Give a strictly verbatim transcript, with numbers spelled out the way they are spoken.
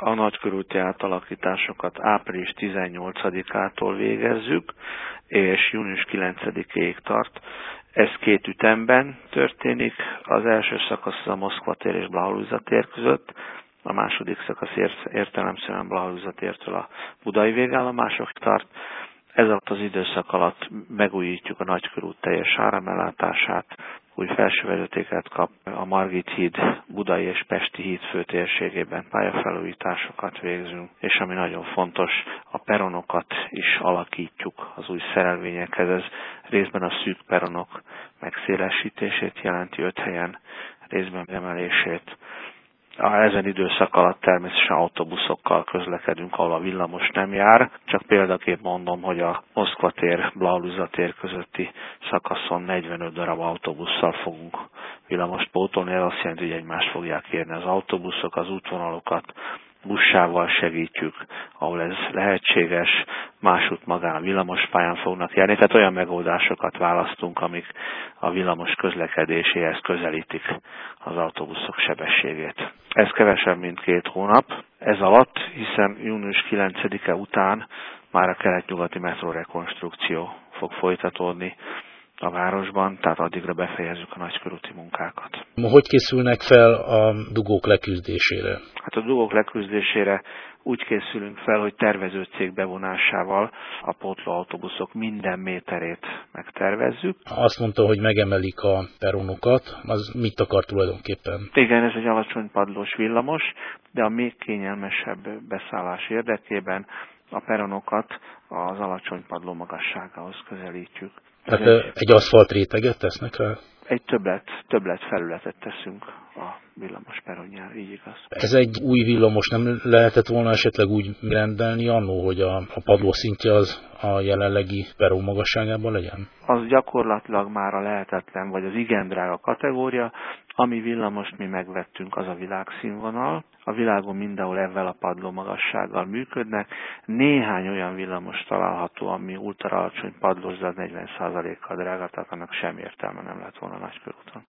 A nagykörúti átalakításokat április tizennyolcadikától végezzük, és június kilencedikéig tart. Ez két ütemben történik. Az első szakasz a Moszkva tér és Blahalújza tér között, a második szakasz értelemszerűen Blahalújza tértől a budai végállomások tart. Ez alatt az időszak alatt megújítjuk a nagykörút teljes áramellátását, új felsővezetéket kap, a Margit híd, Budai és Pesti híd főtérségében pályafelújításokat végzünk, és ami nagyon fontos, a peronokat is alakítjuk az új szerelvényekhez. Ez részben a szűk peronok megszélesítését jelenti öt helyen, részben emelését. Ezen időszak alatt természetesen autóbuszokkal közlekedünk, ahol a villamos nem jár. Csak példaképp mondom, hogy a Moszkva tér, Blahalújza tér közötti szakaszon negyvenöt darab autóbusszal fogunk villamost pótolni. Ez azt jelenti, hogy egymást fogják érni az autóbuszok, az útvonalokat buszsával segítjük, ahol ez lehetséges, másút magán a villamospályán fognak járni, tehát olyan megoldásokat választunk, amik a villamos közlekedéséhez közelítik az autóbuszok sebességét. Ez kevesebb, mint két hónap. Ez alatt, hiszen június kilencedike után már a kelet-nyugati metró rekonstrukció fog folytatódni a városban, tehát addigra befejezzük a nagykörúti munkákat. Hogy készülnek fel a dugók leküzdésére? Hát a dugók leküzdésére úgy készülünk fel, hogy tervezőcég bevonásával a pótlóautóbuszok minden méterét megtervezzük. Azt mondta, hogy megemelik a peronokat, az mit akar tulajdonképpen? Igen, ez egy alacsony padlós villamos, de a még kényelmesebb beszállás érdekében a peronokat az alacsony padló magasságához közelítjük. Tehát egy, egy aszfalt réteget tesznek rá? Egy többlet, többlet felületet teszünk a villamos peronjára, így igaz. Ez egy új villamos, nem lehetett volna esetleg úgy rendelni annó, hogy a, a padló szintje az a jelenlegi peron magasságában legyen? Az gyakorlatilag már a lehetetlen, vagy az igen drága kategória. Ami villamost mi megvettünk, az a világszínvonal. A világon mindenhol ezzel a padló magassággal működnek. Néhány olyan villamos található, ami ultra alacsony padlós, de negyven százalékkal drága, tehát annak sem értelme nem lett volna Nagykörúton.